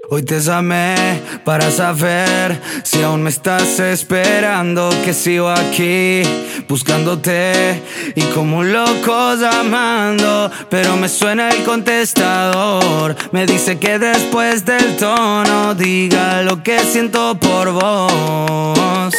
Hoy te llamé para saber si aún me estás esperando, que sigo aquí buscándote y como un loco llamando, pero me suena el contestador. Me dice que después del tono diga lo que siento por vos.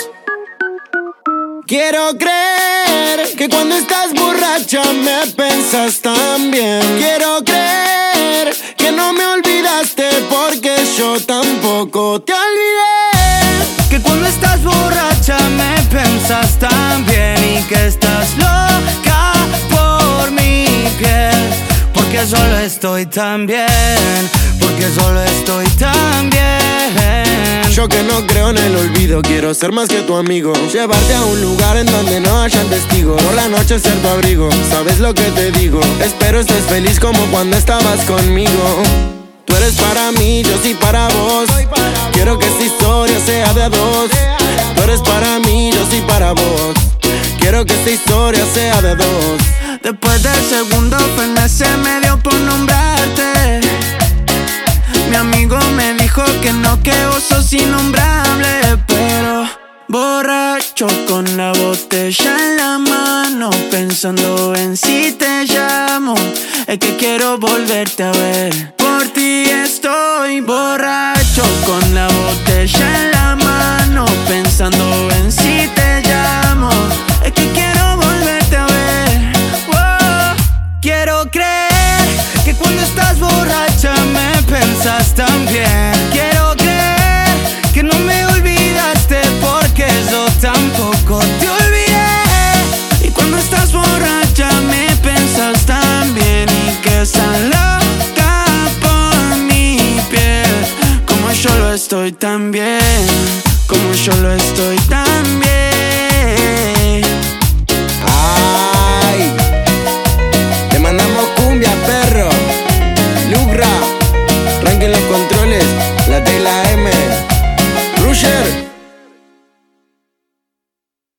Quiero creer que cuando estás borracha me pensas tan bien. Quiero creer que no me olvidaste porque yo tampoco te olvidé. Que cuando estás borracha me pensas tan bien y que estás loca por mi piel. Porque solo estoy tan bien, porque solo estoy tan bien. Yo que no creo en el olvido, quiero ser más que tu amigo. Llevarte a un lugar en donde no hayan testigos. Por la noche ser tu abrigo, sabes lo que te digo. Espero estés feliz como cuando estabas conmigo. Tú eres para mí, yo sí para vos. Quiero que esta historia sea de a dos. Tú eres para mí, yo sí para vos. Quiero que esta historia sea de dos. Después del segundo fernet se me dio por nombrarte. Mi amigo me dijo que no, que vos sos innombrable. Pero borracho con la botella en la mano, pensando en si te llamo, es que quiero volverte a ver. Por ti estoy borracho con la botella en la mano, pensando en si te llamo, es que quiero volverte a ver. Quiero creer que cuando estás borracha me pensas tan bien. Quiero creer que no me olvidaste porque yo tampoco te olvidé. Y cuando estás borracha me pensas tan bien y que estás loca por mi piel. Como yo lo estoy tan bien, como yo lo estoy tan bien. Ay, te mandamos cumbia, perro. Lugra, arranquen los controles, la T y la M. Rusher.